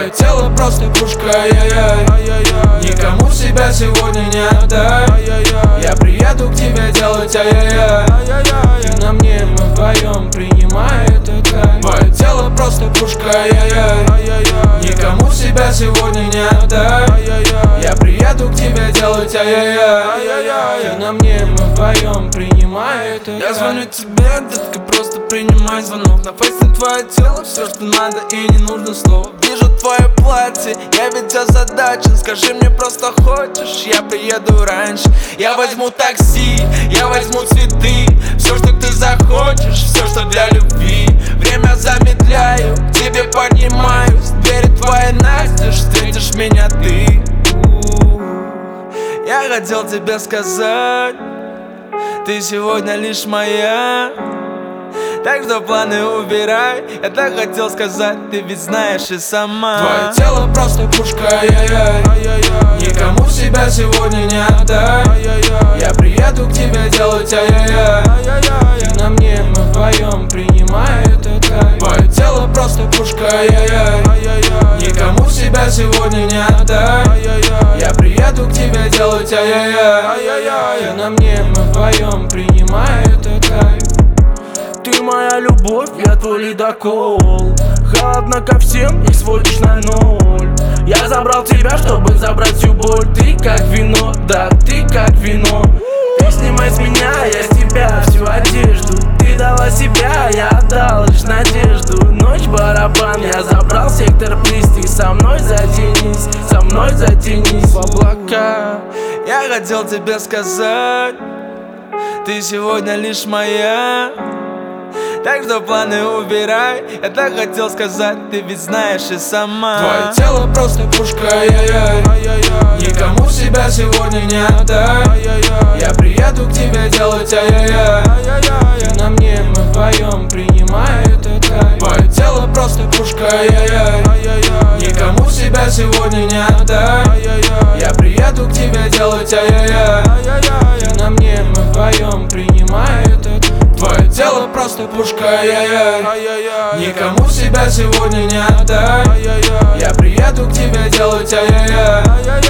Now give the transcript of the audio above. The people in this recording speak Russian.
Твое тело просто пушка, ай-яй-яй. Никому себя сегодня не отдай. Я приеду к тебе делать ай-яй-яй. Ты на мне, мы вдвоем, принимай этот кайф. Твое тело просто пушка, ай-яй-яй. Никому себя сегодня не отдай. Я приеду к тебе делать ай-яй-яй. Ты на мне, мы вдвоем, принимай этот кайф. Я звоню тебе, детка, просто принимай звонок. На фейсе твое тело, все, что надо, и не нужно слов. Вижу твое платье, я ведь озадачен. Скажи мне, просто хочешь, я приеду раньше. Я возьму такси, я возьму цветы. Все, что ты захочешь, все, что для любви. Время замедляю, к тебе поднимаюсь. Двери твои настежь, встретишь меня ты. Я хотел тебе сказать, ты сегодня лишь моя. Так что планы убирай. Я так хотел сказать, ты ведь знаешь и сама. Твое тело просто пушка, ай-яй-яй. Никому себя сегодня не отдай. Я приеду к тебе делать ай-яй-яй. Ты на мне, мы вдвоем, принимай этот кайф. Твое тело просто пушка, ай-яй-яй. Никому себя сегодня не отдай. Я приеду к тебе делать ай-яй-яй. Ты на мне, мы вдвоем, принимай этот кайф. Ты моя любовь, я твой ледокол. Холодно ко всем и сводишь на ноль. Я забрал тебя, чтобы забрать всю боль. Ты как вино, да, ты как вино. Ты снимай с меня, я с тебя всю одежду. Ты дала себя, я отдал лишь надежду. Ночь барабан, я забрал сектор плиз. Ты со мной затянись, со мной затянись в облака. Я хотел тебе сказать, ты сегодня лишь моя. Так что планы убирай. Я так хотел сказать, ты ведь знаешь и сама. Твое тело просто пушка, ай-яй-яй. Никому себя сегодня не отдай. Я приеду к тебе делать ай-яй-яй. Ты на мне, мы вдвоем, принимай этот кайф. Твое тело просто пушка, ай-яй-яй. Никому себя сегодня не отдай. Я приеду к тебе делать ай-яй-яй. Ты на мне, мы вдвоем, принимай этот кайф. Твое тело просто пушка, ай-яй-яй. Никому себя сегодня не отдай. Я приеду к тебе делать ай-яй-яй.